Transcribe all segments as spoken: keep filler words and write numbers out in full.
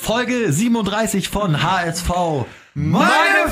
Folge siebenunddreißig von H S V. Meine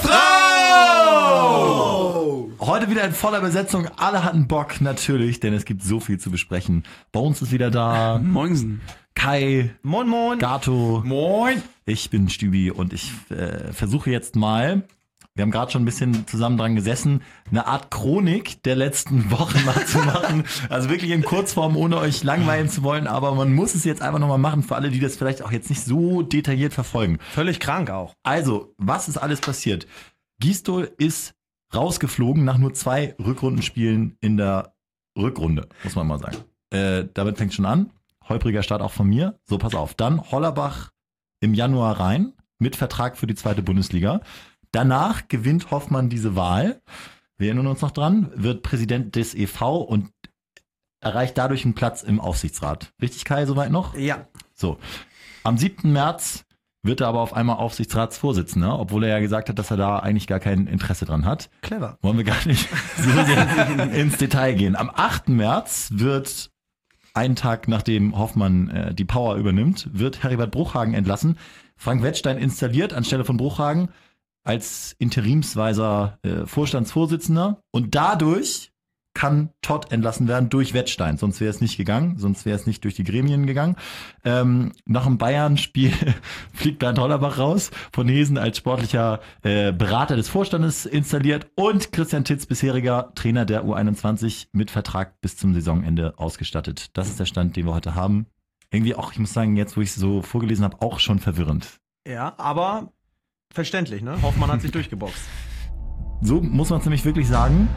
Frau! Heute wieder in voller Besetzung. Alle hatten Bock, natürlich, denn es gibt so viel zu besprechen. Bones ist wieder da. Moinsen. Kai. Moin, moin. Gato. Moin. Ich bin Stübi und ich äh, versuche jetzt mal, wir haben gerade schon ein bisschen zusammen dran gesessen, eine Art Chronik der letzten Wochen mal zu machen. Also wirklich in Kurzform, ohne euch langweilen zu wollen. Aber man muss es jetzt einfach nochmal machen, für alle, die das vielleicht auch jetzt nicht so detailliert verfolgen. Völlig krank auch. Also, was ist alles passiert? Gisdol ist rausgeflogen nach nur zwei Rückrundenspielen in der Rückrunde, muss man mal sagen. Äh, damit fängt schon an. Holpriger Start auch von mir. So, pass auf. Dann Hollerbach im Januar rein mit Vertrag für die zweite Bundesliga. Danach gewinnt Hoffmann diese Wahl. Wir erinnern uns noch dran, wird Präsident des E V und erreicht dadurch einen Platz im Aufsichtsrat. Richtig, Kai, soweit noch? Ja. So. Am siebten März wird er aber auf einmal Aufsichtsratsvorsitzender, obwohl er ja gesagt hat, dass er da eigentlich gar kein Interesse dran hat. Clever. Wollen wir gar nicht so sehr ins Detail gehen. Am achten März wird, einen Tag nachdem Hoffmann äh, die Power übernimmt, wird Heribert Bruchhagen entlassen. Frank Wettstein installiert anstelle von Bruchhagen als interimsweiser äh, Vorstandsvorsitzender. Und dadurch kann Todd entlassen werden durch Wettstein. Sonst wäre es nicht gegangen, sonst wäre es nicht durch die Gremien gegangen. Ähm, nach dem Bayern-Spiel fliegt Bernd Hollerbach raus, von Hesen als sportlicher äh, Berater des Vorstandes installiert und Christian Titz, bisheriger Trainer der U einundzwanzig, mit Vertrag bis zum Saisonende ausgestattet. Das ist der Stand, den wir heute haben. Irgendwie auch, ich muss sagen, jetzt, wo ich es so vorgelesen habe, auch schon verwirrend. Ja, aber verständlich, ne? Hoffmann hat sich durchgeboxt. So muss man es nämlich wirklich sagen.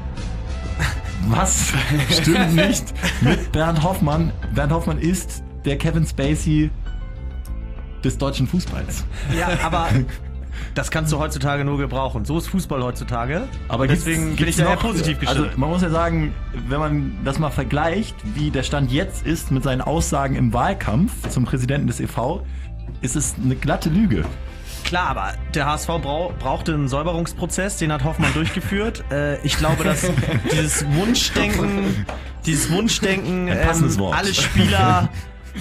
Was stimmt nicht mit Bernd Hoffmann? Bernd Hoffmann ist der Kevin Spacey des deutschen Fußballs. Ja, aber das kannst du heutzutage nur gebrauchen. So ist Fußball heutzutage. Aber deswegen bin ich da eher positiv gestimmt. Also man muss ja sagen, wenn man das mal vergleicht, wie der Stand jetzt ist mit seinen Aussagen im Wahlkampf zum Präsidenten des E V, ist es eine glatte Lüge. Klar, aber der H S V brau- brauchte einen Säuberungsprozess, den hat Hoffmann durchgeführt. Äh, ich glaube, dass dieses Wunschdenken, dieses Wunschdenken, ähm, alle Spieler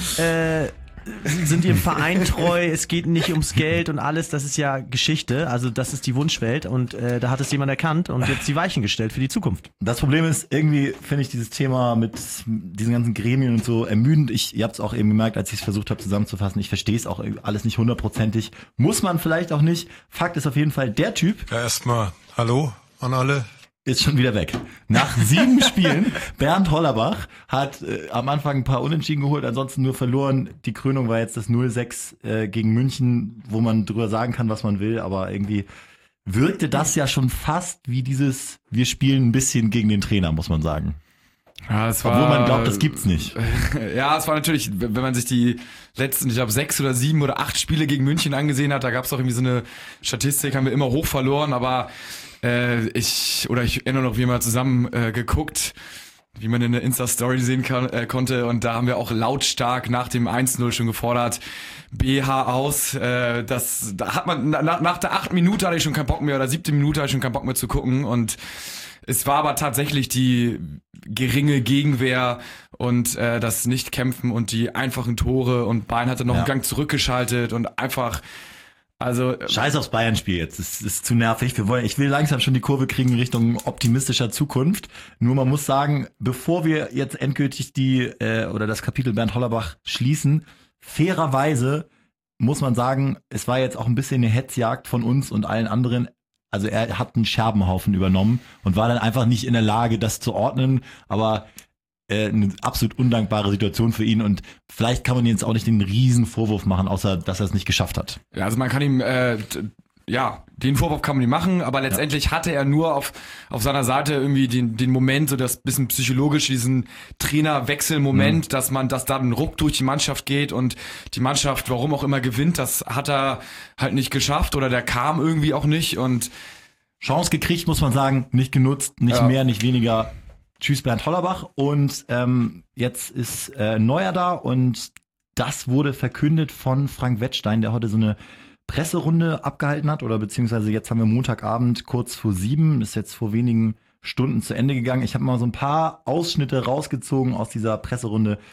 äh, sind ihrem Verein treu, es geht nicht ums Geld und alles, das ist ja Geschichte, also das ist die Wunschwelt und äh, da hat es jemand erkannt und jetzt die Weichen gestellt für die Zukunft. Das Problem ist, irgendwie finde ich dieses Thema mit diesen ganzen Gremien und so ermüdend. Ich, ihr habt es auch eben gemerkt, als ich es versucht habe zusammenzufassen, ich verstehe es auch alles nicht hundertprozentig. Muss man vielleicht auch nicht. Fakt ist auf jeden Fall, der Typ... Ja, erstmal Hallo an alle. Ist schon wieder weg. Nach sieben Spielen, Bernd Hollerbach hat äh, am Anfang ein paar Unentschieden geholt, ansonsten nur verloren. Die Krönung war jetzt das null sechs äh, gegen München, wo man drüber sagen kann, was man will, aber irgendwie wirkte das ja schon fast wie dieses, wir spielen ein bisschen gegen den Trainer, muss man sagen. Ja, das war, obwohl man glaubt, das gibt's nicht. Ja, es war natürlich, wenn man sich die letzten, ich glaube, sechs oder sieben oder acht Spiele gegen München angesehen hat, da gab's auch irgendwie so eine Statistik, haben wir immer hoch verloren, aber äh, ich, oder ich erinnere noch, wie wir mal zusammen äh, geguckt, wie man in der Insta-Story sehen kann, äh, konnte, und da haben wir auch lautstark nach dem eins null schon gefordert, B H aus, äh, das, da hat man, na, nach der achten Minute hatte ich schon keinen Bock mehr, oder siebten Minute hatte ich schon keinen Bock mehr zu gucken, und es war aber tatsächlich die geringe Gegenwehr und äh, das Nicht-Kämpfen und die einfachen Tore, und Bayern hatte noch ja. einen Gang zurückgeschaltet und einfach, also... Scheiß aufs Bayern-Spiel jetzt, das ist zu nervig. Wir wollen, ich will langsam schon die Kurve kriegen in Richtung optimistischer Zukunft. Nur man muss sagen, bevor wir jetzt endgültig die äh, oder das Kapitel Bernd Hollerbach schließen, fairerweise muss man sagen, es war jetzt auch ein bisschen eine Hetzjagd von uns und allen anderen. Also er hat einen Scherbenhaufen übernommen und war dann einfach nicht in der Lage, das zu ordnen, aber äh, eine absolut undankbare Situation für ihn, und vielleicht kann man ihm jetzt auch nicht den riesen Vorwurf machen, außer dass er es nicht geschafft hat. Ja, also man kann ihm, äh, ja, den Vorwurf kann man ihm machen, aber letztendlich ja. hatte er nur auf auf seiner Seite irgendwie den den Moment, so das bisschen psychologisch, diesen Trainerwechselmoment, mhm. dass man, dass da ein Ruck durch die Mannschaft geht und die Mannschaft, warum auch immer, gewinnt. Das hat er halt nicht geschafft, oder der kam irgendwie auch nicht, und Chance gekriegt, muss man sagen, nicht genutzt, nicht ja. mehr, nicht weniger. Tschüss Bernd Hollerbach, und ähm, jetzt ist äh, Neuer da, und das wurde verkündet von Frank Wettstein, der heute so eine Presserunde abgehalten hat, oder beziehungsweise jetzt haben wir Montagabend kurz vor sieben, ist jetzt vor wenigen Stunden zu Ende gegangen. Ich habe mal so ein paar Ausschnitte rausgezogen aus dieser Presserunde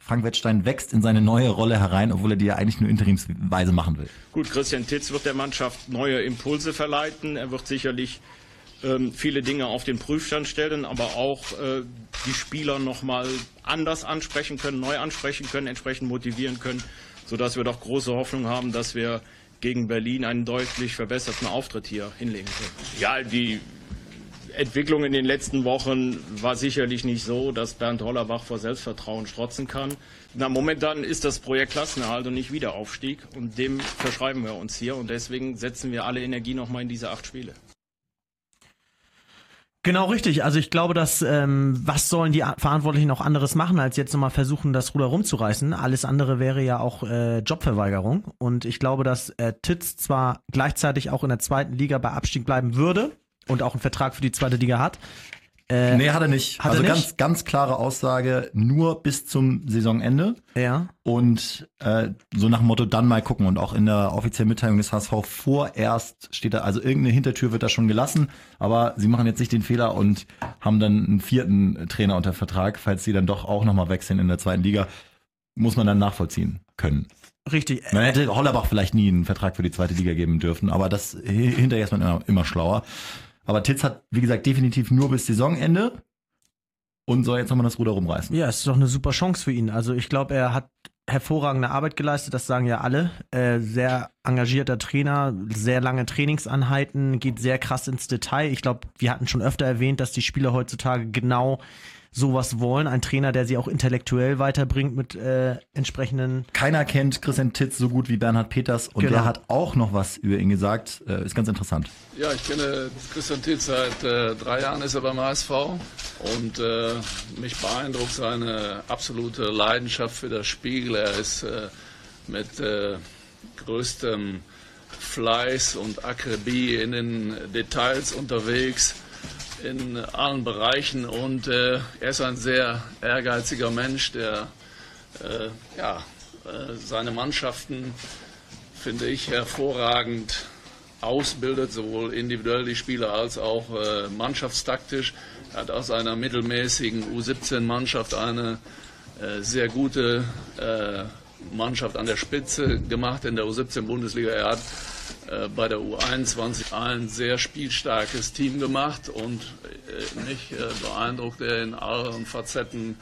Frank Wettstein wächst in seine neue Rolle herein, obwohl er die ja eigentlich nur interimsweise machen will. Gut, Christian Titz wird der Mannschaft neue Impulse verleiten. Er wird sicherlich ähm, viele Dinge auf den Prüfstand stellen, aber auch äh, die Spieler nochmal anders ansprechen können, neu ansprechen können, entsprechend motivieren können, sodass wir doch große Hoffnung haben, dass wir gegen Berlin einen deutlich verbesserten Auftritt hier hinlegen können. Ja, die Entwicklung in den letzten Wochen war sicherlich nicht so, dass Bernd Hollerbach vor Selbstvertrauen strotzen kann. Na, momentan ist das Projekt Klassenerhalt und nicht Wiederaufstieg und dem verschreiben wir uns hier und deswegen setzen wir alle Energie nochmal in diese acht Spiele. Genau, richtig. Also ich glaube, dass ähm, was sollen die Verantwortlichen auch anderes machen, als jetzt nochmal versuchen, das Ruder rumzureißen. Alles andere wäre ja auch äh, Jobverweigerung. Und ich glaube, dass äh, Titz zwar gleichzeitig auch in der zweiten Liga bei Abstieg bleiben würde und auch einen Vertrag für die zweite Liga hat. Äh, nee, hat er nicht. Hat also er nicht? ganz, ganz klare Aussage, nur bis zum Saisonende. Ja. Und äh, so nach dem Motto, dann mal gucken. Und auch in der offiziellen Mitteilung des H S V vorerst steht da, also irgendeine Hintertür wird da schon gelassen. Aber sie machen jetzt nicht den Fehler und haben dann einen vierten Trainer unter Vertrag, falls sie dann doch auch nochmal wechseln in der zweiten Liga. Muss man dann nachvollziehen können. Richtig. Man hätte Hollerbach vielleicht nie einen Vertrag für die zweite Liga geben dürfen, aber das hinterher ist man immer, immer schlauer. Aber Titz hat, wie gesagt, definitiv nur bis Saisonende und soll jetzt nochmal das Ruder rumreißen. Ja, es ist doch eine super Chance für ihn. Also ich glaube, er hat hervorragende Arbeit geleistet, das sagen ja alle. Äh, sehr engagierter Trainer, sehr lange Trainingseinheiten, geht sehr krass ins Detail. Ich glaube, wir hatten schon öfter erwähnt, dass die Spieler heutzutage genau sowas wollen. Ein Trainer, der sie auch intellektuell weiterbringt mit äh, entsprechenden... Keiner kennt Christian Titz so gut wie Bernhard Peters und Genau. der hat auch noch was über ihn gesagt. Äh, ist ganz interessant. Ja, ich kenne Christian Titz seit äh, drei Jahren ist er beim H S V und äh, mich beeindruckt seine absolute Leidenschaft für das Spiel. Er ist äh, mit äh, größtem Fleiß und Akribie in den Details unterwegs, in allen Bereichen und äh, er ist ein sehr ehrgeiziger Mensch, der äh, ja, äh, seine Mannschaften, finde ich, hervorragend ausbildet, sowohl individuell die Spieler als auch äh, mannschaftstaktisch. Er hat aus einer mittelmäßigen U siebzehn Mannschaft eine äh, sehr gute äh, Mannschaft an der Spitze gemacht in der U siebzehn Bundesliga. Er hat äh, bei der U einundzwanzig ein sehr spielstarkes Team gemacht und äh, mich äh, beeindruckt er in allen Facetten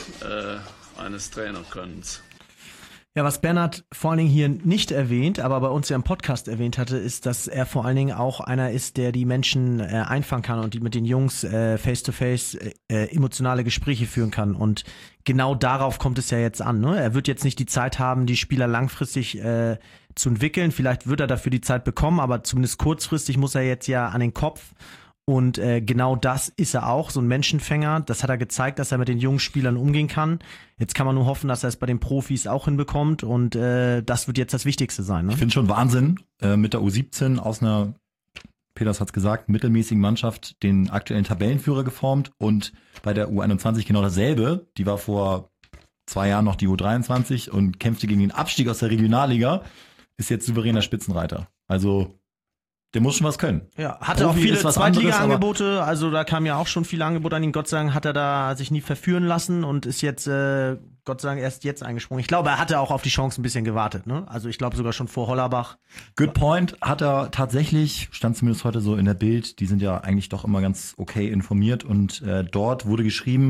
äh, eines Trainerkönnens. Ja, was Bernhard vor allen Dingen hier nicht erwähnt, aber bei uns ja im Podcast erwähnt hatte, ist, dass er vor allen Dingen auch einer ist, der die Menschen äh, einfangen kann und die mit den Jungs äh, face-to-face äh, emotionale Gespräche führen kann. Und genau darauf kommt es ja jetzt an. Ne? Er wird jetzt nicht die Zeit haben, die Spieler langfristig äh, zu entwickeln. Vielleicht wird er dafür die Zeit bekommen, aber zumindest kurzfristig muss er jetzt ja an den Kopf. Und äh, genau das ist er auch, so ein Menschenfänger. Das hat er gezeigt, dass er mit den jungen Spielern umgehen kann. Jetzt kann man nur hoffen, dass er es bei den Profis auch hinbekommt. Und äh, das wird jetzt das Wichtigste sein. Ne? Ich finde schon Wahnsinn, äh, mit der U siebzehn aus einer, Peters hat's gesagt, mittelmäßigen Mannschaft den aktuellen Tabellenführer geformt. Und bei der U einundzwanzig genau dasselbe. Die war vor zwei Jahren noch die U dreiundzwanzig und kämpfte gegen den Abstieg aus der Regionalliga. Ist jetzt souveräner Spitzenreiter. Also... Der muss schon was können. Ja, hatte Profi auch viele ist was Zweitliga-Angebote, also da kamen ja auch schon viele Angebote an ihn. Gott sei Dank hat er da sich nie verführen lassen und ist jetzt, äh, Gott sei Dank, erst jetzt eingesprungen. Ich glaube, er hatte auch auf die Chance ein bisschen gewartet, ne? Also ich glaube sogar schon vor Hollerbach. Good point, hat er tatsächlich, stand zumindest heute so in der Bild, die sind ja eigentlich doch immer ganz okay informiert und äh, dort wurde geschrieben,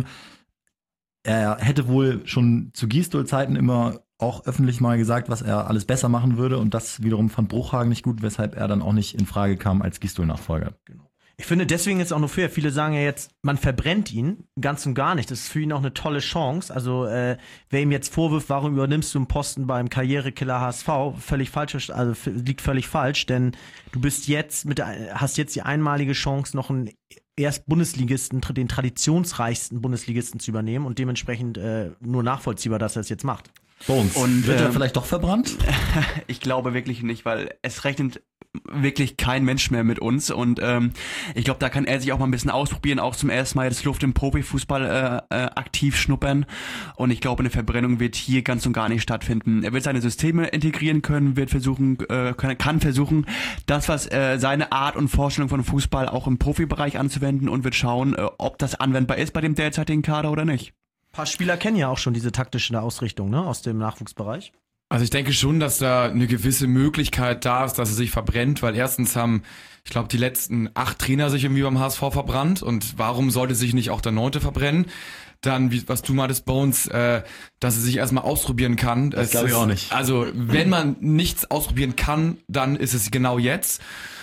er hätte wohl schon zu Gisdol-Zeiten immer auch öffentlich mal gesagt, was er alles besser machen würde und das wiederum fand Bruchhagen nicht gut, weshalb er dann auch nicht in Frage kam als Gisdol-Nachfolger. Genau. Ich finde deswegen jetzt auch nur fair. Viele sagen ja jetzt, man verbrennt ihn ganz und gar nicht. Das ist für ihn auch eine tolle Chance. Also äh, wer ihm jetzt vorwirft, warum übernimmst du einen Posten beim Karrierekiller H S V, völlig falsch, also liegt völlig falsch, denn du bist jetzt mit der, hast jetzt die einmalige Chance, noch einen erst Bundesligisten, den traditionsreichsten Bundesligisten zu übernehmen und dementsprechend äh, nur nachvollziehbar, dass er es jetzt macht. Bones. Und wird er ähm, vielleicht doch verbrannt? Ich glaube wirklich nicht, weil es rechnet wirklich kein Mensch mehr mit uns und ähm, ich glaube, da kann er sich auch mal ein bisschen ausprobieren, auch zum ersten Mal jetzt Luft im Profifußball äh, äh, aktiv schnuppern und ich glaube, eine Verbrennung wird hier ganz und gar nicht stattfinden. Er wird seine Systeme integrieren können, wird versuchen, äh, kann, kann versuchen, das, was äh, seine Art und Vorstellung von Fußball auch im Profibereich anzuwenden und wird schauen, äh, ob das anwendbar ist bei dem derzeitigen Kader oder nicht. paar Spieler kennen ja auch schon diese taktische Ausrichtung, ne, aus dem Nachwuchsbereich. Also ich denke schon, dass da eine gewisse Möglichkeit da ist, dass er sich verbrennt, weil erstens haben, ich glaube, die letzten acht Trainer sich irgendwie beim H S V verbrannt und warum sollte sich nicht auch der neunte verbrennen? Dann, wie, was du meintest, Bones, äh, dass er sich erstmal ausprobieren kann. Das glaube ich auch nicht. Also wenn man nichts ausprobieren kann, dann ist es genau jetzt.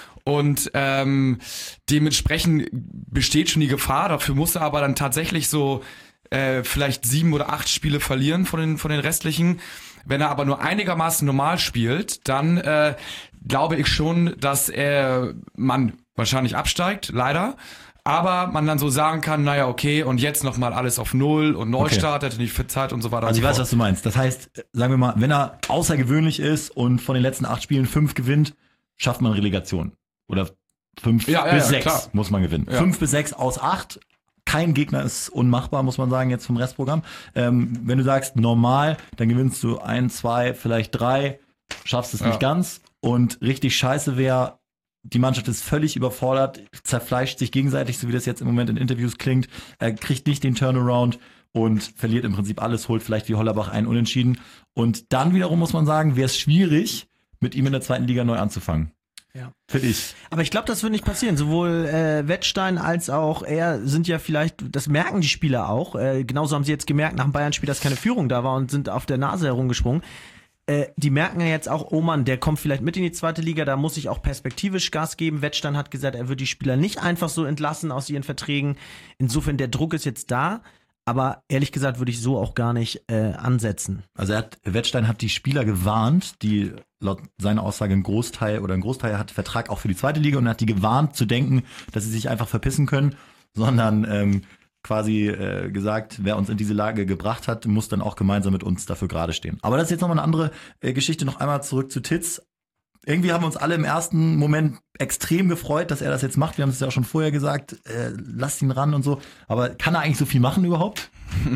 Und ähm, dementsprechend besteht schon die Gefahr, dafür muss er aber dann tatsächlich so äh, vielleicht sieben oder acht Spiele verlieren von den, von den restlichen. Wenn er aber nur einigermaßen normal spielt, dann äh, glaube ich schon, dass er man wahrscheinlich absteigt, leider. Aber man dann so sagen kann, naja, okay, und jetzt nochmal alles auf Null und Neustart, okay. Hätte nicht viel Zeit und so weiter. Also ich so weiß, was du meinst. Das heißt, sagen wir mal, wenn er außergewöhnlich ist und von den letzten acht Spielen fünf gewinnt, schafft man Relegation. Oder fünf ja, ja, bis ja, sechs klar. muss man gewinnen. Ja. Fünf bis sechs aus acht. Kein Gegner ist unmachbar, muss man sagen, jetzt vom Restprogramm. Ähm, wenn du sagst normal, dann gewinnst du ein, zwei, vielleicht drei, schaffst es ja. nicht ganz. Und richtig scheiße wäre, die Mannschaft ist völlig überfordert, zerfleischt sich gegenseitig, so wie das jetzt im Moment in Interviews klingt. Er kriegt nicht den Turnaround und verliert im Prinzip alles, holt vielleicht wie Hollerbach einen Unentschieden. Und dann wiederum muss man sagen, wäre es schwierig, mit ihm in der zweiten Liga neu anzufangen. Ja. Finde ich. Aber ich glaube, das wird nicht passieren. Sowohl äh, Wettstein als auch er sind ja vielleicht, das merken die Spieler auch. Äh, genauso haben sie jetzt gemerkt nach dem Bayern-Spiel, dass keine Führung da war und sind auf der Nase herumgesprungen. Äh, die merken ja jetzt auch, oh Mann, der kommt vielleicht mit in die zweite Liga, da muss ich auch perspektivisch Gas geben. Wettstein hat gesagt, er wird die Spieler nicht einfach so entlassen aus ihren Verträgen. Insofern, der Druck ist jetzt da. Aber ehrlich gesagt würde ich so auch gar nicht äh, ansetzen. Also er hat, Wettstein hat die Spieler gewarnt, die laut seiner Aussage ein Großteil oder ein Großteil hat Vertrag auch für die zweite Liga und hat die gewarnt zu denken, dass sie sich einfach verpissen können, sondern ähm, quasi äh, gesagt, wer uns in diese Lage gebracht hat, muss dann auch gemeinsam mit uns dafür gerade stehen. Aber das ist jetzt nochmal eine andere äh, Geschichte. Noch einmal zurück zu Titz. Irgendwie haben wir uns alle im ersten Moment extrem gefreut, dass er das jetzt macht. Wir haben es ja auch schon vorher gesagt, äh, lasst ihn ran und so. Aber kann er eigentlich so viel machen überhaupt?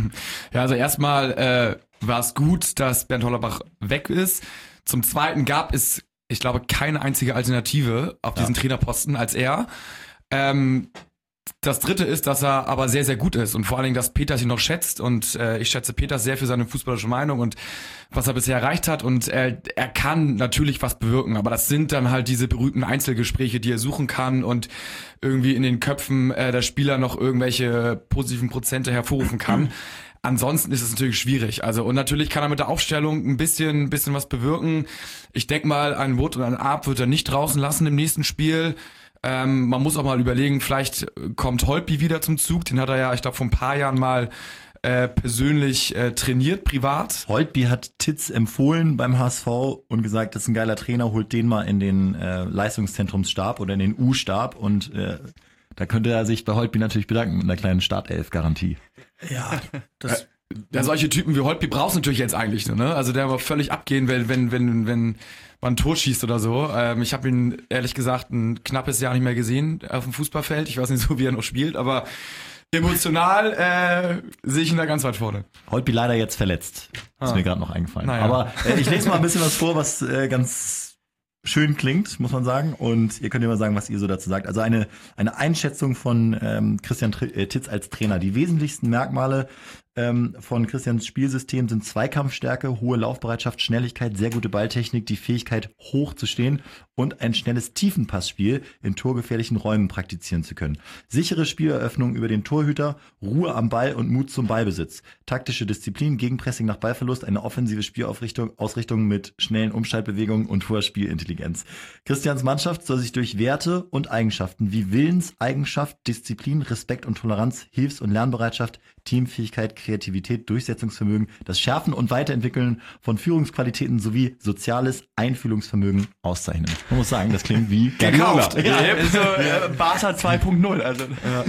Ja, also erstmal äh, war es gut, dass Bernd Hollerbach weg ist. Zum Zweiten gab es, ich glaube, keine einzige Alternative auf diesen ja. Trainerposten als er. Ähm, Das Dritte ist, dass er aber sehr, sehr gut ist und vor allen Dingen, dass Peters ihn noch schätzt und äh, ich schätze Peters sehr für seine fußballische Meinung und was er bisher erreicht hat und äh, er kann natürlich was bewirken, aber das sind dann halt diese berühmten Einzelgespräche, die er suchen kann und irgendwie in den Köpfen äh, der Spieler noch irgendwelche positiven Prozente hervorrufen kann. Ansonsten ist es natürlich schwierig. Also und natürlich kann er mit der Aufstellung ein bisschen, ein bisschen was bewirken. Ich denke mal, einen Wood und einen Arp wird er nicht draußen lassen im nächsten Spiel. Ähm, man muss auch mal überlegen, vielleicht kommt Holtby wieder zum Zug. Den hat er ja, ich glaube, vor ein paar Jahren mal äh, persönlich äh, trainiert, privat. Holtby hat Titz empfohlen beim H S V und gesagt, das ist ein geiler Trainer, holt den mal in den äh, Leistungszentrumsstab oder in den U-Stab und äh, da könnte er sich bei Holtby natürlich bedanken mit einer kleinen Startelf-Garantie. Ja, das... Äh, Ja, solche Typen wie Holtby brauchst du natürlich jetzt eigentlich nur, ne? Also der aber völlig abgehen, wenn wenn wenn wenn man ein Tor schießt oder so. Ähm, ich habe ihn ehrlich gesagt ein knappes Jahr nicht mehr gesehen auf dem Fußballfeld. Ich weiß nicht so, wie er noch spielt, aber emotional äh, sehe ich ihn da ganz weit vorne. Holtby leider jetzt verletzt. Ist Ah. mir gerade noch eingefallen. Naja. Aber äh, ich lese mal ein bisschen was vor, was äh, ganz schön klingt, muss man sagen. Und ihr könnt ja mal sagen, was ihr so dazu sagt. Also eine eine Einschätzung von ähm, Christian Tr- äh, Titz als Trainer. Die wesentlichsten Merkmale ähm, von Christians Spielsystem sind Zweikampfstärke, hohe Laufbereitschaft, Schnelligkeit, sehr gute Balltechnik, die Fähigkeit hoch zu stehen und ein schnelles Tiefenpassspiel in torgefährlichen Räumen praktizieren zu können. Sichere Spieleröffnung über den Torhüter, Ruhe am Ball und Mut zum Ballbesitz. Taktische Disziplin, Gegenpressing nach Ballverlust, eine offensive Spielausrichtung Ausrichtung mit schnellen Umschaltbewegungen und hoher Spielintelligenz. Christians Mannschaft soll sich durch Werte und Eigenschaften wie Willenseigenschaft, Disziplin, Respekt und Toleranz, Hilfs- und Lernbereitschaft, Teamfähigkeit, Kreativität, Durchsetzungsvermögen, das Schärfen und Weiterentwickeln von Führungsqualitäten sowie soziales Einfühlungsvermögen auszeichnen. Man muss sagen, das klingt wie Gekauft. Ja. Ja, so, äh, Barca zwei Punkt null. Also.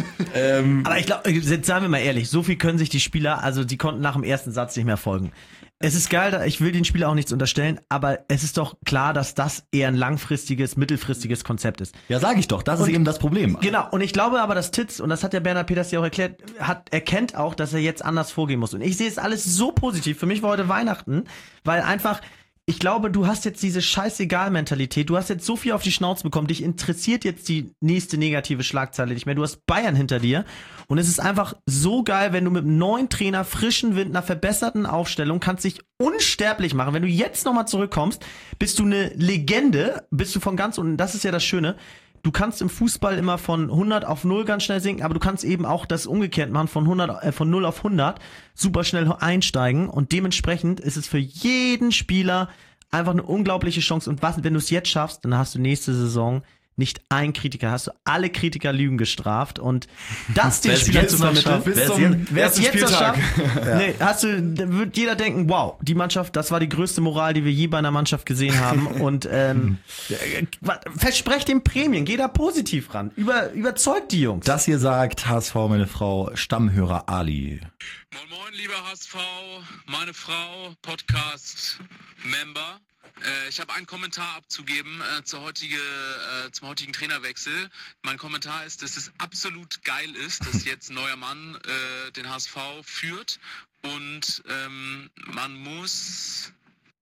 Ähm, Aber ich glaube, jetzt sagen wir mal ehrlich, so viel können sich die Spieler, also die konnten nach dem ersten Satz nicht mehr folgen. Es ist geil, da- ich will den Spieler auch nichts unterstellen, aber es ist doch klar, dass das eher ein langfristiges, mittelfristiges Konzept ist. ja, sage ich doch, das ist Und- eben das Problem. Genau, und ich glaube aber, dass Titz, und das hat der Bernhard Peters ja auch erklärt, hat erkennt auch, dass er jetzt anders vorgehen muss. Und ich sehe es alles so positiv. Für mich war heute Weihnachten, weil einfach ich glaube, du hast jetzt diese Scheißegal-Mentalität. Du hast jetzt so viel auf die Schnauze bekommen. Dich interessiert jetzt die nächste negative Schlagzeile nicht mehr. Du hast Bayern hinter dir. Und es ist einfach so geil, wenn du mit einem neuen Trainer, frischen Wind, einer verbesserten Aufstellung, kannst dich unsterblich machen. Wenn du jetzt nochmal zurückkommst, bist du eine Legende, bist du von ganz unten. Das ist ja das Schöne. Du kannst im Fußball immer von hundert auf null ganz schnell sinken, aber du kannst eben auch das umgekehrt machen, von hundert, äh, von null auf hundert, super schnell einsteigen und dementsprechend ist es für jeden Spieler einfach eine unglaubliche Chance und was, wenn du es jetzt schaffst, dann hast du nächste Saison nicht ein Kritiker, hast du alle Kritiker Lügen gestraft und das den Spielern zu vermitteln, wer es jetzt noch schafft, ja. nee, hast du, da wird jeder denken, wow, die Mannschaft, das war die größte Moral, die wir je bei einer Mannschaft gesehen haben und ähm, versprecht dem Prämien, geh da positiv ran, Über, überzeugt die Jungs. Das hier sagt H S V, meine Frau, Stammhörer Ali. Moin moin, lieber H S V, meine Frau, Podcast-Member. Ich habe einen Kommentar abzugeben äh, zur heutige, äh, zum heutigen Trainerwechsel. Mein Kommentar ist, dass es absolut geil ist, dass jetzt ein neuer Mann äh, den H S V führt und ähm, man muss...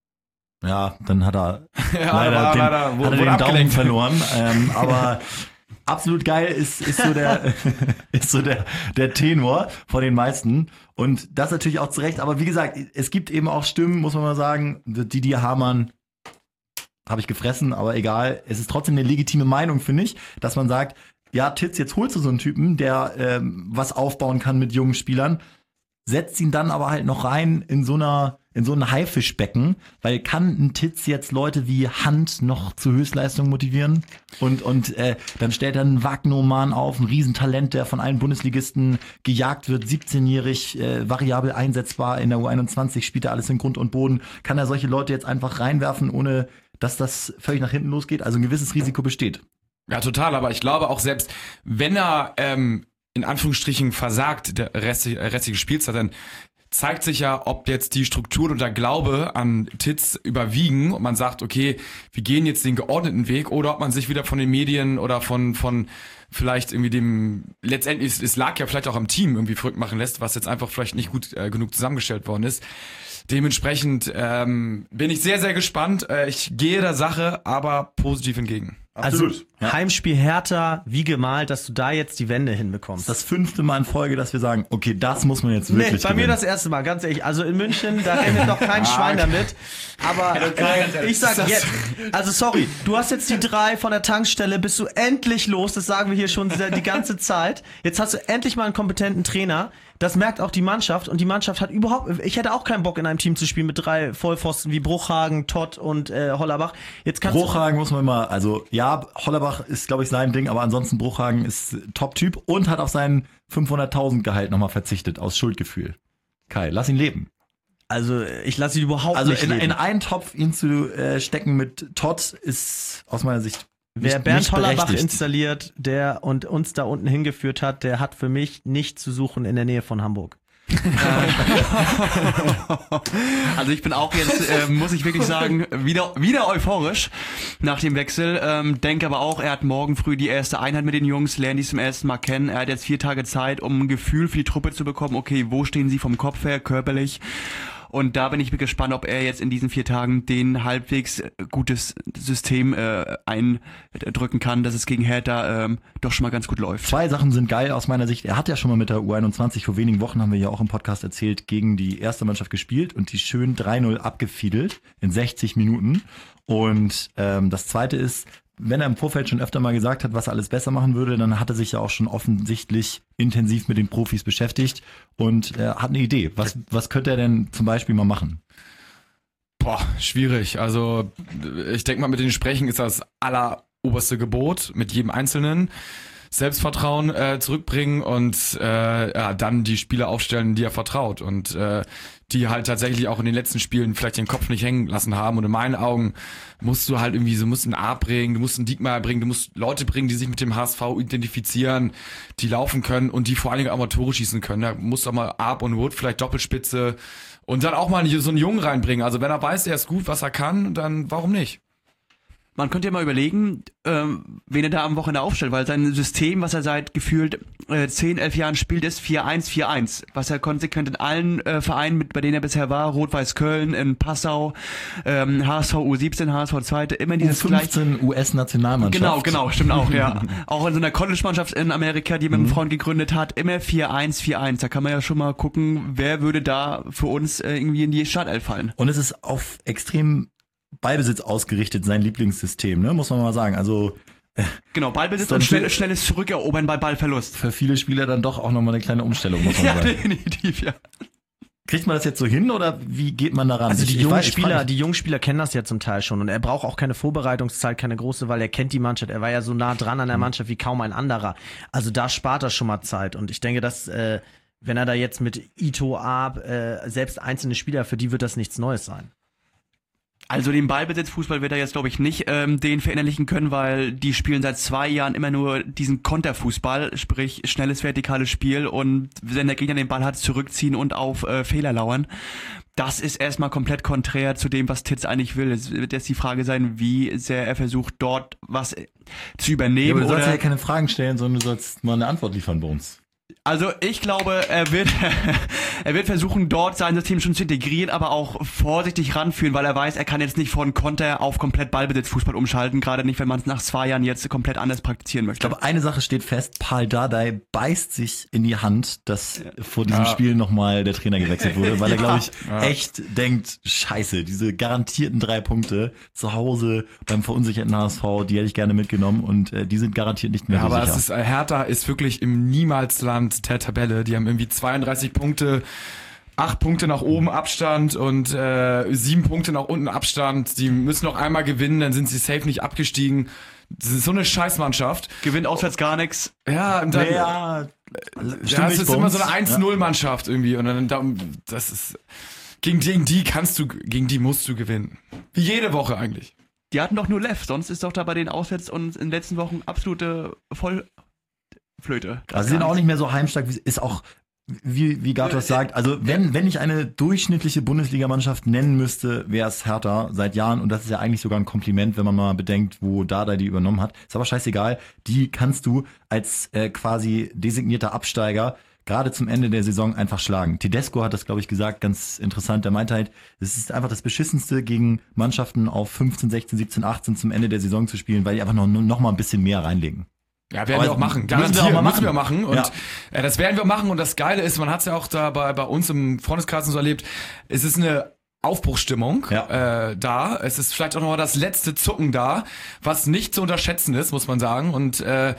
Ja, dann hat er ja, leider war, den, leider, hat er den abgelenkt. Daumen verloren. Ähm, aber absolut geil ist, ist so der ist so der der Tenor von den meisten und das natürlich auch zu Recht. Aber wie gesagt, es gibt eben auch Stimmen, muss man mal sagen, die die Hamann habe ich gefressen, aber egal. Es ist trotzdem eine legitime Meinung, finde ich, dass man sagt, ja, Titz, jetzt holst du so einen Typen, der ähm, was aufbauen kann mit jungen Spielern, setzt ihn dann aber halt noch rein in so einer in so ein Haifischbecken, weil kann ein Titz jetzt Leute wie Hand noch zu Höchstleistung motivieren und und äh, dann stellt er einen Wagnoman auf, ein Riesentalent, der von allen Bundesligisten gejagt wird, siebzehnjährig, äh, variabel einsetzbar, in der U einundzwanzig spielt er alles in Grund und Boden, kann er solche Leute jetzt einfach reinwerfen, ohne dass das völlig nach hinten losgeht, also ein gewisses Risiko besteht. Ja, total, aber ich glaube auch selbst, wenn er ähm, in Anführungsstrichen versagt, der restliche, restliche Spielzeit, dann zeigt sich ja, ob jetzt die Struktur und der Glaube an Titz überwiegen und man sagt, okay, wir gehen jetzt den geordneten Weg oder ob man sich wieder von den Medien oder von von vielleicht irgendwie dem, letztendlich, es, es lag ja vielleicht auch am Team irgendwie verrückt machen lässt, was jetzt einfach vielleicht nicht gut äh, genug zusammengestellt worden ist. Dementsprechend ähm, bin ich sehr, sehr gespannt. Äh, ich gehe der Sache aber positiv entgegen. Also ja. Heimspiel Hertha, wie gemalt, dass du da jetzt die Wende hinbekommst. Das fünfte Mal in Folge, dass wir sagen, okay, das muss man jetzt wirklich Nee, bei gewinnen. mir das erste Mal, ganz ehrlich. Also in München, da rennt doch kein Schwein damit. Aber äh, ich sag jetzt, also sorry, du hast jetzt die drei von der Tankstelle, bist du endlich los, das sagen wir hier schon die ganze Zeit. Jetzt hast du endlich mal einen kompetenten Trainer. Das merkt auch die Mannschaft und die Mannschaft hat überhaupt, ich hätte auch keinen Bock in einem Team zu spielen mit drei Vollpfosten wie Bruchhagen, Todd und äh, Hollerbach. Jetzt kannst Bruchhagen muss man mal, also ja, Hollerbach ist glaube ich sein Ding, aber ansonsten Bruchhagen ist Top-Typ und hat auf seinen fünfhunderttausend Gehalt nochmal verzichtet aus Schuldgefühl. Kai, lass ihn leben. Also ich lasse ihn überhaupt also nicht in, leben. in einen Topf ihn zu äh, stecken mit Todd ist aus meiner Sicht Wer nicht, Bernd nicht Hollerbach berechtigt. installiert, der und uns da unten hingeführt hat, der hat für mich nicht zu suchen in der Nähe von Hamburg. Also ich bin auch jetzt, äh, muss ich wirklich sagen, wieder wieder euphorisch nach dem Wechsel. Ähm, denke aber auch, er hat morgen früh die erste Einheit mit den Jungs, lernen die zum ersten Mal kennen. Er hat jetzt vier Tage Zeit, um ein Gefühl für die Truppe zu bekommen. Okay, wo stehen sie vom Kopf her, körperlich? Und da bin ich gespannt, ob er jetzt in diesen vier Tagen den halbwegs gutes System äh, eindrücken kann, dass es gegen Hertha ähm, doch schon mal ganz gut läuft. Zwei Sachen sind geil aus meiner Sicht. Er hat ja schon mal mit der U einundzwanzig, vor wenigen Wochen haben wir ja auch im Podcast erzählt, gegen die erste Mannschaft gespielt und die schön drei null abgefiedelt in sechzig Minuten. Und ähm, das Zweite ist, wenn er im Vorfeld schon öfter mal gesagt hat, was er alles besser machen würde, dann hat er sich ja auch schon offensichtlich intensiv mit den Profis beschäftigt und äh, hat eine Idee. Was, was könnte er denn zum Beispiel mal machen? Boah, schwierig. Also ich denke mal, mit den Sprechen ist das alleroberste Gebot, mit jedem Einzelnen. Selbstvertrauen äh, zurückbringen und äh, ja, dann die Spieler aufstellen, die er vertraut und äh, die halt tatsächlich auch in den letzten Spielen vielleicht den Kopf nicht hängen lassen haben. Und in meinen Augen musst du halt irgendwie so, musst einen A bringen, du musst einen Diekmeyer bringen, du musst Leute bringen, die sich mit dem H S V identifizieren, die laufen können und die vor allen Dingen auch mal Tore schießen können. Da musst du auch mal Arp und Wood, vielleicht Doppelspitze und dann auch mal so einen Jungen reinbringen. Also wenn er weiß, er ist gut, was er kann, dann warum nicht? man könnte ja mal überlegen, ähm, wen er da am Wochenende aufstellt, weil sein System, was er seit gefühlt äh, zehn, elf Jahren spielt, ist vier eins vier eins, was er konsequent in allen äh, Vereinen, mit, bei denen er bisher war, Rot-Weiß Köln, in Passau, ähm, H S V U siebzehn, H S V zwei, immer dieses U fünfzehn U S-Nationalmannschaft. Genau, genau, stimmt auch, ja. Auch in so einer College-Mannschaft in Amerika, die mit einem Freund gegründet hat, immer vier eins vier eins. Da kann man ja schon mal gucken, wer würde da für uns äh, irgendwie in die Startelf fallen. Und es ist auf extrem Ballbesitz ausgerichtet, sein Lieblingssystem, ne? Muss man mal sagen. Also äh, genau, Ballbesitz und schnell, schnelles Zurückerobern bei Ballverlust. Für viele Spieler dann doch auch nochmal eine kleine Umstellung, muss man ja, sagen. Ja, definitiv, ja. Kriegt man das jetzt so hin oder wie geht man daran? Also die ich, jungen ich weiß, Spieler, die jungen Spieler kennen das ja zum Teil schon und er braucht auch keine Vorbereitungszeit, keine große, weil er kennt die Mannschaft. Er war ja so nah dran an der Mannschaft wie kaum ein anderer. Also da spart er schon mal Zeit und ich denke, dass äh, wenn er da jetzt mit Ito, Ab, äh, selbst einzelne Spieler, für die wird das nichts Neues sein. Also den Ballbesitzfußball wird er jetzt, glaube ich, nicht ähm, den verinnerlichen können, weil die spielen seit zwei Jahren immer nur diesen Konterfußball, sprich schnelles vertikales Spiel und wenn der Gegner den Ball hat, zurückziehen und auf äh, Fehler lauern. Das ist erstmal komplett konträr zu dem, was Titz eigentlich will. Es wird jetzt die Frage sein, wie sehr er versucht, dort was zu übernehmen. Ja, aber du sollst oder ja keine Fragen stellen, sondern du sollst mal eine Antwort liefern bei uns. Also ich glaube, er wird er wird versuchen, dort sein System schon zu integrieren, aber auch vorsichtig ranführen, weil er weiß, er kann jetzt nicht von Konter auf komplett Ballbesitzfußball umschalten, gerade nicht, wenn man es nach zwei Jahren jetzt komplett anders praktizieren möchte. Ich glaube, eine Sache steht fest, Pal Dardai beißt sich in die Hand, dass ja. vor diesem ja. Spiel nochmal der Trainer gewechselt wurde, weil er, glaube ich, ja. echt denkt, scheiße, diese garantierten drei Punkte zu Hause beim verunsicherten H S V, die hätte ich gerne mitgenommen und äh, die sind garantiert nicht mehr ja, so aber sicher. es ist, äh, Hertha ist wirklich im Niemalsland der Tabelle. Die haben irgendwie zweiunddreißig Punkte, acht Punkte nach oben Abstand und äh, sieben Punkte nach unten Abstand. Die müssen noch einmal gewinnen, dann sind sie safe nicht abgestiegen. Das ist so eine Scheißmannschaft. Gewinnt auswärts gar nichts. Ja, und dann, ja, ja, es ist immer so eine eins null Mannschaft irgendwie und dann, das ist, gegen, gegen die kannst du, gegen die musst du gewinnen. Wie jede Woche eigentlich. Die hatten doch nur Lev, sonst ist doch da bei den Auswärts und in den letzten Wochen absolute Voll Flöte. Also sie sind auch nicht mehr so heimstark, wie ist auch, wie, wie Gatos sagt, also wenn, wenn ich eine durchschnittliche Bundesligamannschaft nennen müsste, wäre es Hertha seit Jahren und das ist ja eigentlich sogar ein Kompliment, wenn man mal bedenkt, wo Dardai die übernommen hat. Ist aber scheißegal, die kannst du als äh, quasi designierter Absteiger gerade zum Ende der Saison einfach schlagen. Tedesco hat das, glaube ich, gesagt, ganz interessant. Der meinte halt, es ist einfach das Beschissenste, gegen Mannschaften auf fünfzehn, sechzehn, siebzehn, achtzehn zum Ende der Saison zu spielen, weil die einfach noch, noch mal ein bisschen mehr reinlegen. Ja, werden Aber wir auch machen. Müssen wir auch mal machen. Müssen wir machen. Und ja. äh, das werden wir machen. Und das Geile ist, man hat es ja auch da bei, bei uns im Freundeskreis so erlebt, es ist eine Aufbruchsstimmung ja. äh, da. Es ist vielleicht auch noch mal das letzte Zucken da, was nicht zu unterschätzen ist, muss man sagen. Und äh,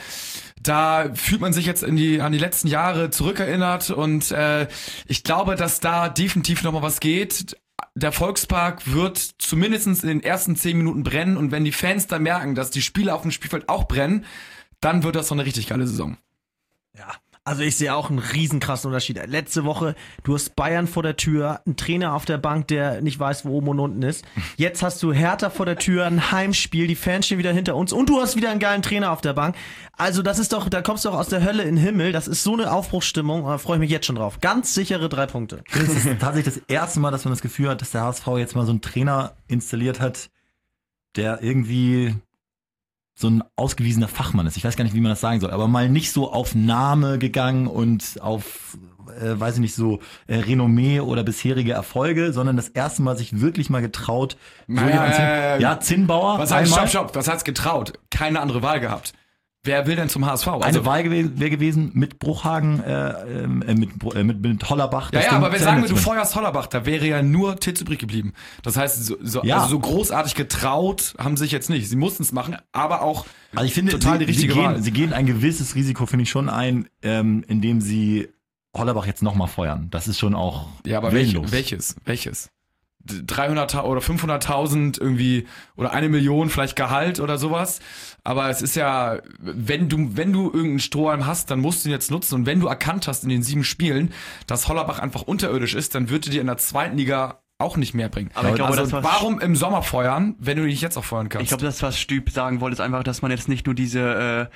da fühlt man sich jetzt in die an die letzten Jahre zurückerinnert. Und äh, ich glaube, dass da definitiv noch mal was geht. Der Volkspark wird zumindest in den ersten zehn Minuten brennen. Und wenn die Fans dann merken, dass die Spieler auf dem Spielfeld auch brennen, dann wird das so eine richtig geile Saison. Ja, also ich sehe auch einen riesen krassen Unterschied. Letzte Woche, du hast Bayern vor der Tür, einen Trainer auf der Bank, der nicht weiß, wo oben und unten ist. Jetzt hast du Hertha vor der Tür, ein Heimspiel, die Fans stehen wieder hinter uns und du hast wieder einen geilen Trainer auf der Bank. Also das ist doch, da kommst du doch aus der Hölle in den Himmel. Das ist so eine Aufbruchsstimmung, da freue ich mich jetzt schon drauf. Ganz sichere drei Punkte. Das ist tatsächlich das erste Mal, dass man das Gefühl hat, dass der H S V jetzt mal so einen Trainer installiert hat, der irgendwie so ein ausgewiesener Fachmann ist. Ich weiß gar nicht, wie man das sagen soll, aber mal nicht so auf Name gegangen und auf, äh, weiß ich nicht, so äh, Renommee oder bisherige Erfolge, sondern das erste Mal sich wirklich mal getraut. Naja, Zinn, äh, ja, Zinnbauer. Was heißt, stopp, stopp, was heißt getraut? Keine andere Wahl gehabt. Wer will denn zum H S V? Also, eine Wahl gew- wäre gewesen mit Bruchhagen, äh, äh, mit, äh, mit, mit Hollerbach. Ja, das ja, Ding aber wenn zu sagen Ende wir, du zu bringen. feuerst Hollerbach, da wäre ja nur Titz übrig geblieben. Das heißt, so, so, Ja. also so großartig getraut haben sie sich jetzt nicht. Sie mussten es machen, aber auch Also ich finde, total sie, die richtige sie, gehen, Wahl. sie gehen ein gewisses Risiko, finde ich, schon ein, ähm, indem sie Hollerbach jetzt nochmal feuern. Das ist schon auch Ja, aber welch, willenlos. welches? Welches? dreihunderttausend oder fünfhunderttausend irgendwie oder eine Million vielleicht Gehalt oder sowas. Aber es ist ja, wenn du, wenn du irgendeinen Strohhalm hast, dann musst du ihn jetzt nutzen. Und wenn du erkannt hast in den sieben Spielen, dass Hollerbach einfach unterirdisch ist, dann wird er dir in der zweiten Liga auch nicht mehr bringen. Aber ich glaube, also das, was warum im Sommer feuern, wenn du dich jetzt auch feuern kannst? Ich glaube, das, was Stüb sagen wollte, ist einfach, dass man jetzt nicht nur diese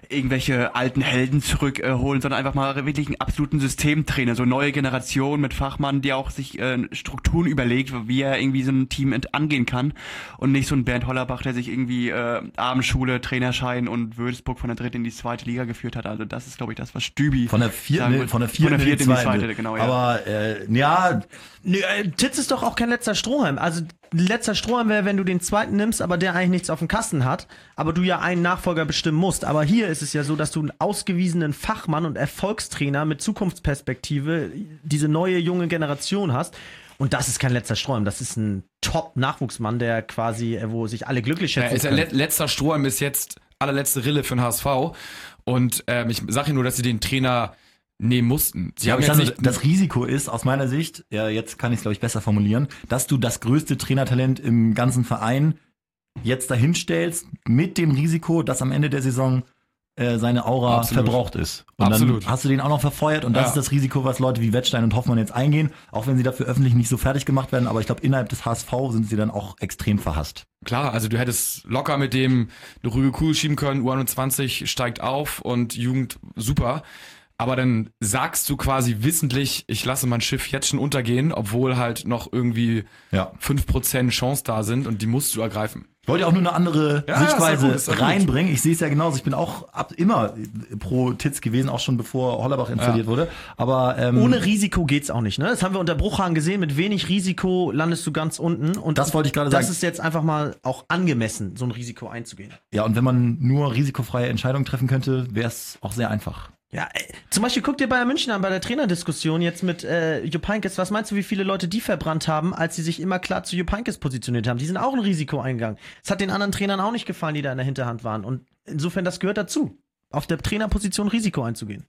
irgendwelche alten Helden zurückholen, äh, sondern einfach mal wirklich einen absoluten Systemtrainer, so neue Generation mit Fachmann, die auch sich äh, Strukturen überlegt, wie er irgendwie so ein Team ent- angehen kann und nicht so ein Bernd Hollerbach, der sich irgendwie äh, Abendschule, Trainerschein und Würzburg von der dritten in die zweite Liga geführt hat. Also das ist, glaube ich, das, was Stübi von der vierten, sagen von der vierten, von der vierten in die zweite, genau, ja. Aber äh, ja, Nö, äh, Titz ist doch auch kein letzter Strohhalm. Also letzter Strohhalm wäre, wenn du den zweiten nimmst, aber der eigentlich nichts auf dem Kasten hat, aber du ja einen Nachfolger bestimmen musst. Aber hier ist es ja so, dass du einen ausgewiesenen Fachmann und Erfolgstrainer mit Zukunftsperspektive, diese neue junge Generation hast. Und das ist kein letzter Strohhalm, das ist ein Top-Nachwuchsmann, der quasi, wo sich alle glücklich schätzen. Ja, ist der le- letzter Strohhalm ist jetzt allerletzte Rille für den H S V. Und ähm, ich sage nur, dass sie den Trainer nehmen mussten. Sie ja, haben jetzt jetzt nicht, nicht, das Risiko ist aus meiner Sicht, ja, jetzt kann ich es glaube ich besser formulieren, dass du das größte Trainertalent im ganzen Verein jetzt dahin stellst mit dem Risiko, dass am Ende der Saison äh, seine Aura Absolut. verbraucht ist. Und Absolut. dann hast du den auch noch verfeuert und das Ja. ist das Risiko, was Leute wie Wettstein und Hoffmann jetzt eingehen, auch wenn sie dafür öffentlich nicht so fertig gemacht werden, aber ich glaube, innerhalb des H S V sind sie dann auch extrem verhasst. Klar, also du hättest locker mit dem eine ruhige Kugel schieben können, U einundzwanzig steigt auf und Jugend super. Aber dann sagst du quasi wissentlich, ich lasse mein Schiff jetzt schon untergehen, obwohl halt noch irgendwie Ja. fünf Prozent Chance da sind und die musst du ergreifen. Ich wollte auch nur eine andere Ja, ist doch Sichtweise gut, ist doch gut. reinbringen. Ich sehe es ja genauso. Ich bin auch ab, immer pro Titz gewesen, auch schon bevor Hollerbach installiert Ja. wurde. Aber ähm, Ohne Risiko geht's auch nicht, ne? Das haben wir unter Bruchhagen gesehen. Mit wenig Risiko landest du ganz unten. Und Das wollte ich gerade Das sagen. ist jetzt einfach mal auch angemessen, so ein Risiko einzugehen. ja, und wenn man nur risikofreie Entscheidungen treffen könnte, wäre es auch sehr einfach. Ja, ey, zum Beispiel guck dir Bayern München an bei der Trainerdiskussion jetzt mit äh, Jupp Heynckes. Was meinst du, wie viele Leute die verbrannt haben, als sie sich immer klar zu Jupp Heynckes positioniert haben? Die sind auch ein Risiko eingegangen. Es hat den anderen Trainern auch nicht gefallen, die da in der Hinterhand waren. Und insofern, das gehört dazu, auf der Trainerposition Risiko einzugehen.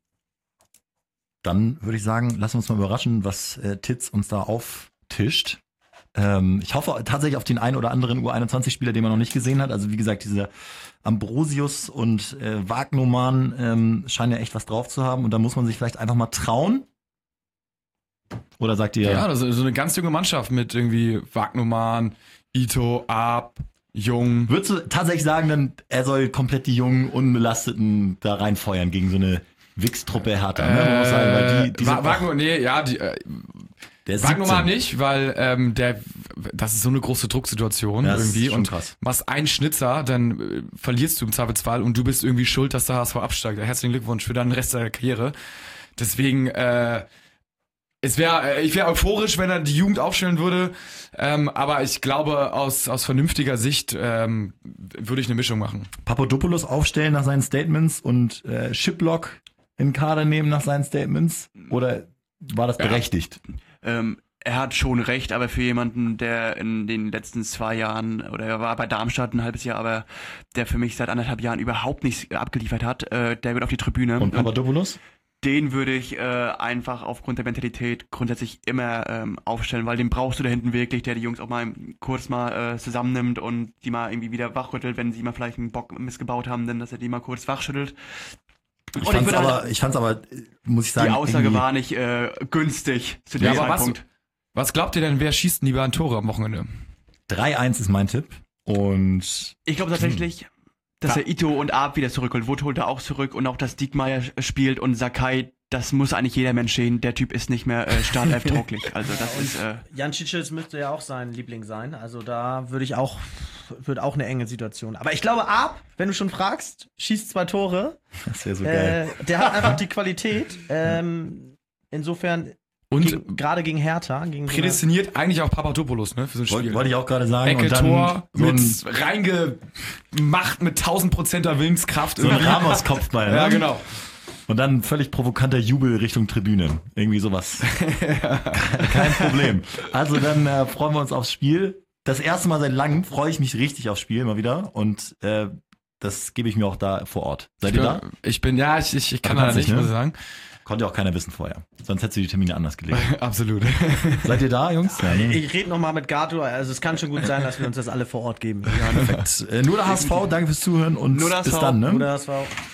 Dann würde ich sagen, lass uns mal überraschen, was äh, Titz uns da auftischt. Ähm, ich hoffe tatsächlich auf den einen oder anderen U einundzwanzig-Spieler, den man noch nicht gesehen hat. Also wie gesagt, diese Ambrosius und äh, Wagnumann ähm, scheinen ja echt was drauf zu haben. Und da muss man sich vielleicht einfach mal trauen. Oder sagt ihr... Ja, das ist so eine ganz junge Mannschaft mit irgendwie Wagnumann, Ito, Ab, Jung. Würdest du tatsächlich sagen, dann er soll komplett die jungen, unbelasteten da reinfeuern gegen so eine Wix-Truppe Hertha? Ne? Man muss sagen, weil die, die Wa- sind Wagner, nee, ja, die, äh, der ist Wagnumann siebzehn. nicht, weil ähm, der, das ist so eine große Drucksituation Ja, das ist irgendwie schon und krass. machst einen Schnitzer, dann äh, verlierst du im Zweifelsfall und du bist irgendwie schuld, dass der H S V absteigt. Herzlichen Glückwunsch für deinen Rest der Karriere. Deswegen, äh, es wäre, ich wäre euphorisch, wenn er die Jugend aufstellen würde, ähm, aber ich glaube, aus, aus vernünftiger Sicht ähm, würde ich eine Mischung machen. Papadopoulos aufstellen nach seinen Statements und äh, Shiplock in den Kader nehmen nach seinen Statements? Oder war das Ja. berechtigt? Ähm, er hat schon recht, aber für jemanden, der in den letzten zwei Jahren, oder er war bei Darmstadt ein halbes Jahr, aber der für mich seit anderthalb Jahren überhaupt nichts abgeliefert hat, äh, der wird auf die Tribüne. Und Papadopoulos? Den würde ich äh, einfach aufgrund der Mentalität grundsätzlich immer ähm, aufstellen, weil den brauchst du da hinten wirklich, der die Jungs auch mal kurz mal äh, zusammennimmt und die mal irgendwie wieder wachrüttelt, wenn sie mal vielleicht einen Bock missgebaut haben, dann dass er die mal kurz wachschüttelt. Ich Und fand's, würde aber, halt- ich fand's aber, muss ich sagen, Die Aussage irgendwie- war nicht äh, günstig zu Ja, dem aber was, Zeitpunkt. was glaubt ihr denn, wer schießt denn die beiden Tore am Wochenende? drei eins ist mein Tipp. Und Ich glaube tatsächlich, dass er Ito und Ab wieder zurückholt. Wood holt er auch zurück und auch, dass Diekmeyer spielt und Sakai, das muss eigentlich jeder Mensch sehen. Der Typ ist nicht mehr äh, Startelf-tauglich. Also das ist... Äh, Jan Cicic müsste ja auch sein Liebling sein. Also da würde ich auch, wird auch eine enge Situation. Aber ich glaube, Ab, wenn du schon fragst, schießt zwei Tore. das wäre so geil. Äh, der hat einfach die Qualität. Ähm, insofern, Und gegen, gerade gegen Hertha. Gegen so eine- prädestiniert eigentlich auch Papadopoulos, ne, für so ein Spiel. Wollte wollte ich auch gerade sagen. Ecke, und dann Tor, so ein, mit reingemacht mit tausendprozenter Willenskraft. so ein irgendwie. Ramos-Kopfball. Ja, ne? genau. Und dann völlig provokanter Jubel Richtung Tribüne. Irgendwie sowas. Kein Problem. Also dann äh, freuen wir uns aufs Spiel. Das erste Mal seit langem freue ich mich richtig aufs Spiel mal wieder. Und äh, das gebe ich mir auch da vor Ort. Seid ihr da? Ich bin, ja, ich, ich, ich kann Du da kannst nicht, nicht, ne? muss ich sagen. Konnte ja auch keiner wissen vorher. Sonst hättest du die Termine anders gelegt. Absolut. Seid ihr da, Jungs? Ja, ne? Ich rede nochmal mit Gato. Also es kann schon gut sein, dass wir uns das alle vor Ort geben. Perfekt. Äh, nur der H S V, danke fürs Zuhören und Nur der bis H S V. dann. Ne? Oder das war